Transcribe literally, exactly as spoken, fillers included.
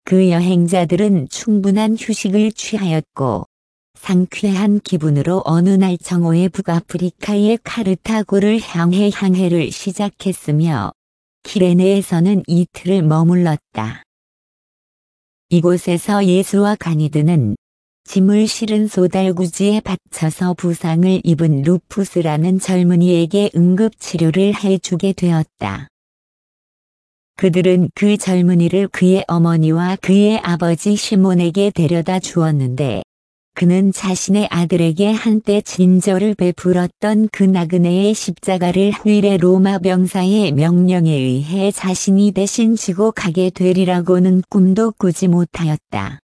그 여행자들은 충분한 휴식을 취하였고 상쾌한 기분으로 어느 날 정오에 북아프리카의 카르타고를 향해 항해를 시작했으며 키레네에서는 이틀을 머물렀다. 이곳에서 예수와 가니드는 짐을 실은 소달구지에 받쳐서 부상을 입은 루푸스라는 젊은이에게 응급치료를 해주게 되었다. 그들은 그 젊은이를 그의 어머니와 그의 아버지 시몬에게 데려다 주었는데 그는 자신의 아들에게 한때 친절을 베풀었던 그 나그네의 십자가를 휘레 로마 병사의 명령에 의해 자신이 대신 지고 가게 되리라고는 꿈도 꾸지 못하였다.